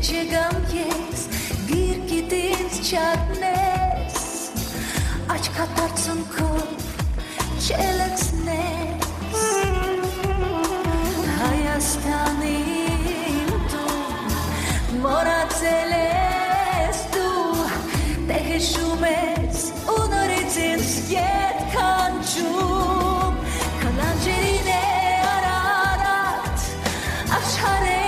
Չգամքես գիրկիտ ինձ չատնես Աչք հատարցունքով չելեցնես Հայաստանի տուն մորացել ես դու Տեղ հիշում ես ու նորից ինձ ետ կանչում Քալանջերին է Արարատ աշխարհ է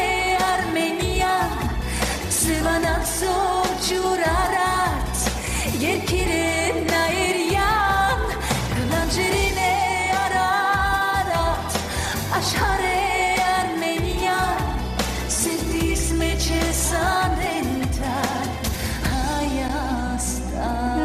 Սևանացով ջուր արած երկիրը նայրյան Կլանջերին է Արարատ աշխարհ է Արմենիան Սիրտիս մեջ է սանենթար Հայաստան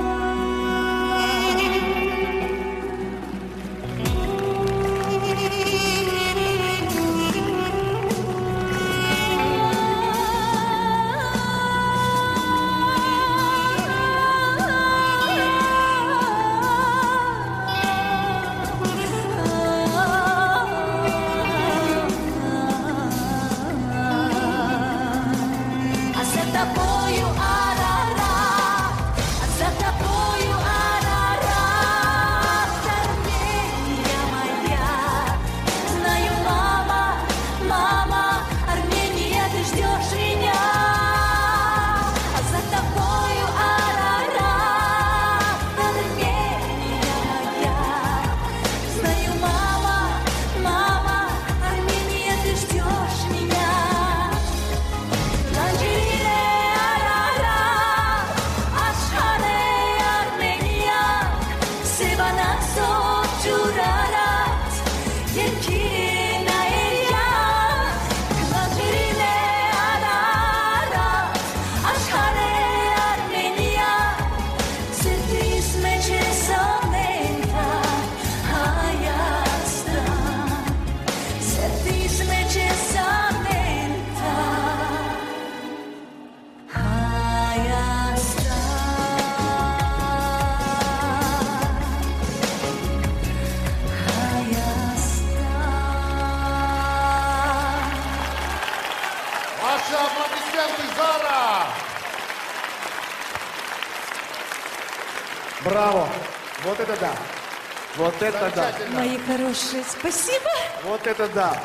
Браво! Вот это да! Вот это да! Мои хорошие, спасибо! Вот это да!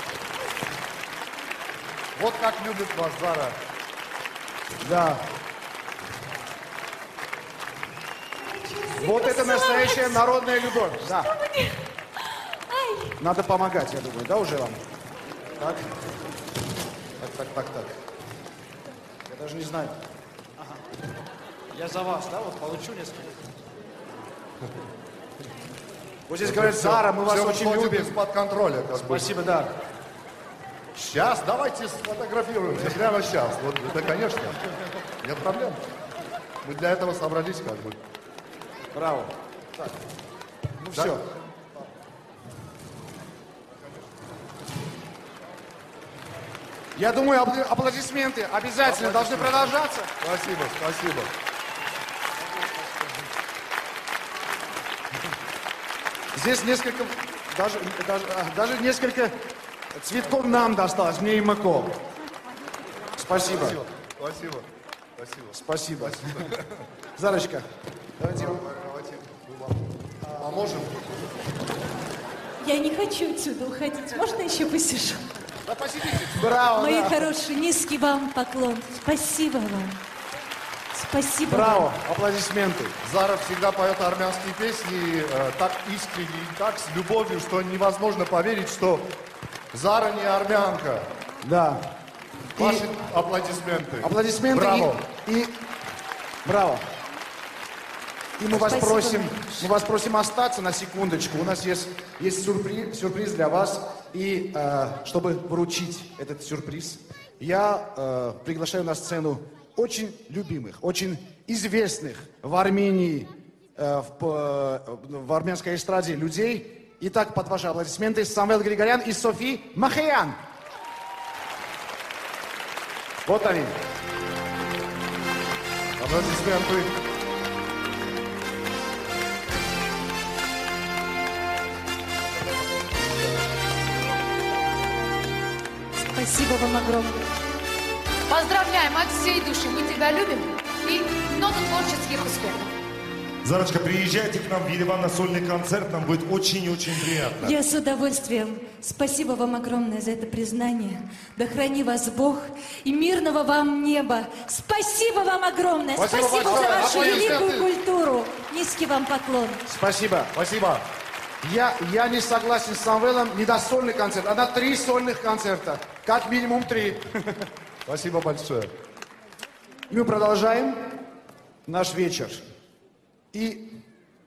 Вот как любит вас Зара. Да. Вот это настоящая народная любовь. Да. Надо помогать, я думаю, да, уже вам? Так. Так. Я даже не знаю. Ага. Я за вас, да, вот получу несколько. Вот здесь говорят, Зара, мы вас очень любим. Из-под контроля. Спасибо, да. Сейчас, давайте сфотографируемся, прямо сейчас. Вот это, конечно, нет проблем. Мы для этого собрались, как бы. Браво. Так. Ну да? Все. Я думаю, аплодисменты обязательно должны продолжаться. Спасибо. Здесь несколько, даже несколько цветков нам досталось, мне и Мако. Спасибо. Спасибо. Зарочка, давайте. Поможем? Я не хочу отсюда уходить. Можно еще посижу? Да посидите. Браво. Мои хорошие, низкий вам поклон. Спасибо вам. Спасибо. Браво. Вам. Аплодисменты. Зара всегда поет армянские песни так искренне и так с любовью, что невозможно поверить, что Зара не армянка. Да. Ваши аплодисменты. Аплодисменты. Браво. Браво. И мы вас Спасибо. просим остаться на секундочку. У нас есть сюрприз для вас. И чтобы вручить этот сюрприз, я приглашаю на сцену очень любимых, очень известных в Армении, в армянской эстраде людей. Итак, под ваши аплодисменты Самвел Григорян и Софи Махеян. Вот они. Аплодисменты. Спасибо вам огромное. Поздравляем от всей души. Мы тебя любим. И много творческих успехов. Зарочка, приезжайте к нам в Ереван на сольный концерт, нам будет очень и очень приятно. Я с удовольствием. Спасибо вам огромное за это признание. Да храни вас Бог и мирного вам неба. Спасибо вам огромное. Спасибо Спасибо большое. за вашу Аплодисменты. великую культуру. Низкий вам поклон. Спасибо. Спасибо. Я не согласен с Самвелом не на сольный концерт, а на 3 сольных концерта. Как минимум 3. Спасибо большое. И мы продолжаем наш вечер. И